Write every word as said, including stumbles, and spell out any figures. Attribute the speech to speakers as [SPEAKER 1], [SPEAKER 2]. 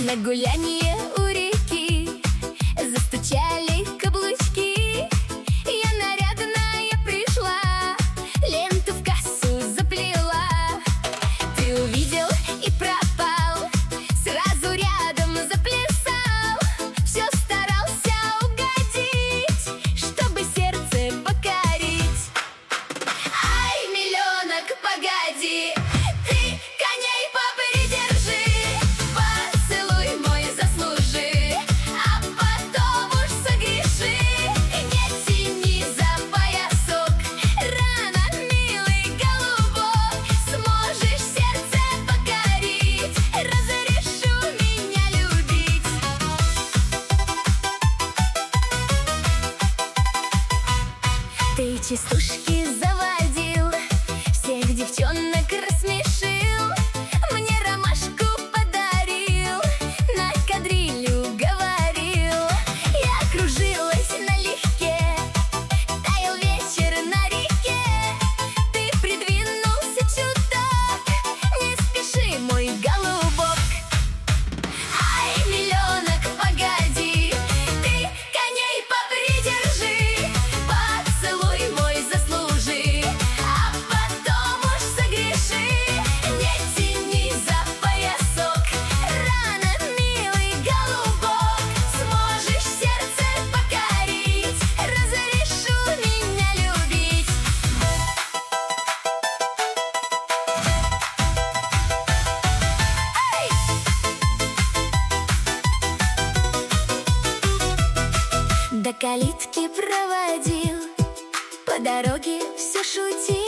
[SPEAKER 1] На гулянье у реки застучали каблучки. Я нарядная пришла, ленту в кассу заплела. Ты увидел и пропал, сразу рядом заплясал. Все старался угодить, чтобы сердце покорить. Ай, миллионок, погоди, ты коней попридержи, поцелуй мой заслужи, а потом уж согреши. Не тяни за поясок, рано, милый голубок, сможешь сердце покорить, разрешу меня любить. Ты частушки заводил, всех девчонок рассмешил, мне ромашку подарил, на кадрилью говорил. Я кружилась налегке, таял вечер на реке. Ты придвинулся чуток, не спеши, мой голубок. Ай, миллионок, погоди, ты коней попридержи, поцелуй мой заслужи, а потом уж согреши. Не тяни за поясок, рано, милый голубок, сможешь сердце покорить, разрешу меня любить. Эй! До калитки проводил, по дороге все шутил.